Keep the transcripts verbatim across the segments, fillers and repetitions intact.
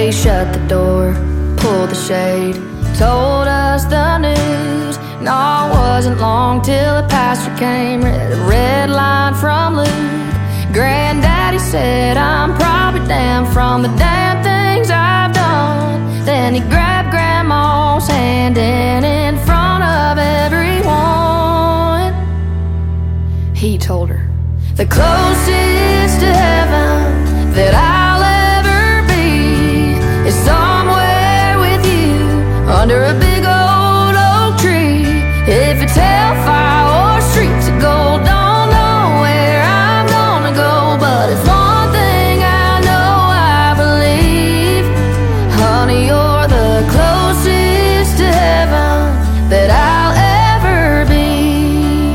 They shut the door, pulled the shade, told us the news. No, it wasn't long till the pastor came, read a red line from Luke. Granddaddy said, I'm probably damned from the damn things I've done. Then he grabbed Grandma's hand and in front of everyone, he told her, the closest to heaven that I'll ever be is somewhere with you under a big old oak tree. If it's hellfire or streets of gold, don't know where I'm gonna go, but it's one thing I know I believe, honey, you're the closest to heaven that I'll ever be.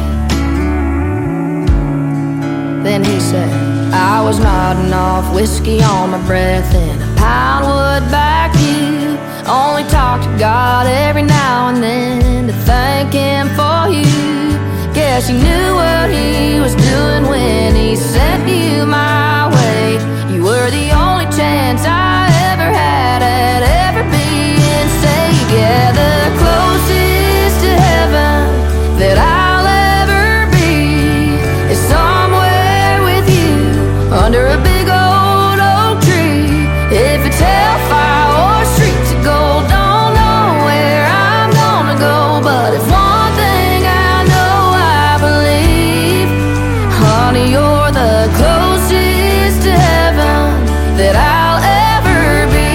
Then he said, I was nodding off, whiskey on my breath and a pound would back you. Only talk to God every now and then to thank him for you. Guess he knew what he was doing when he sent you my way. You were the only chance I ever had at ever being saved. Yeah, the closest to heaven that I'll ever be is somewhere with you under a big old oak tree. If it's hellfire or streets of gold, don't know where I'm gonna go, but it's one thing I know I believe, honey, you're the closest to heaven that I'll ever be.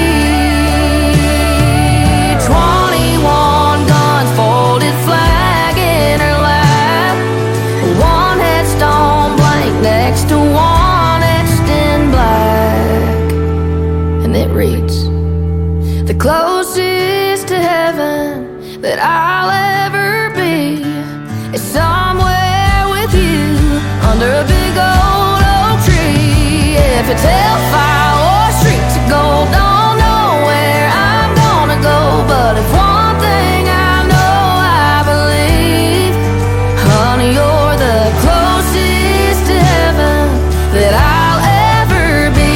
Twenty-one guns, folded flag in her lap, one headstone blank next to one etched in black, and it reads, the closest to heaven that I'll ever be is somewhere with you under a big old oak tree. If it's hellfire or streets of gold, don't know where I'm gonna go, but it's one thing I know I believe, honey, you're the closest to heaven that I'll ever be.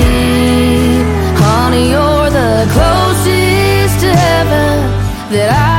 Honey, you're the closest to heaven that I